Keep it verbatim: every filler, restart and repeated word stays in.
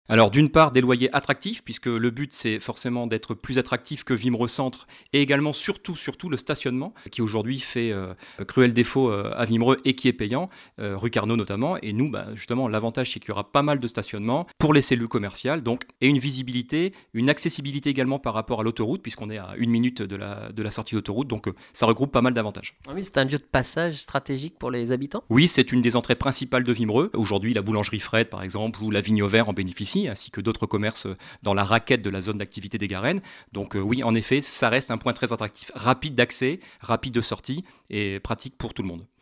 Alors d'une part des loyers attractifs puisque le but c'est forcément d'être plus attractif que Wimereux Centre et également surtout surtout le stationnement qui aujourd'hui fait euh, cruel défaut euh, à Wimereux et qui est payant, euh, rue Carnot notamment et nous bah, justement l'avantage c'est qu'il y aura pas mal de stationnement pour les cellules commerciales donc et une visibilité, une accessibilité également par rapport à l'autoroute puisqu'on est à une minute de la, de la sortie d'autoroute donc euh, ça regroupe pas mal d'avantages. Ah oui, c'est un lieu de passage stratégique pour les habitants. Oui, c'est une des entrées principales de Wimereux. Aujourd'hui, la boulangerie Fred, par exemple, ou la Vigne au Vert en bénéficient, ainsi que d'autres commerces dans la raquette de la zone d'activité des Garennes. Donc euh, oui, en effet, ça reste un point très attractif, rapide d'accès, rapide de sortie et pratique pour tout le monde.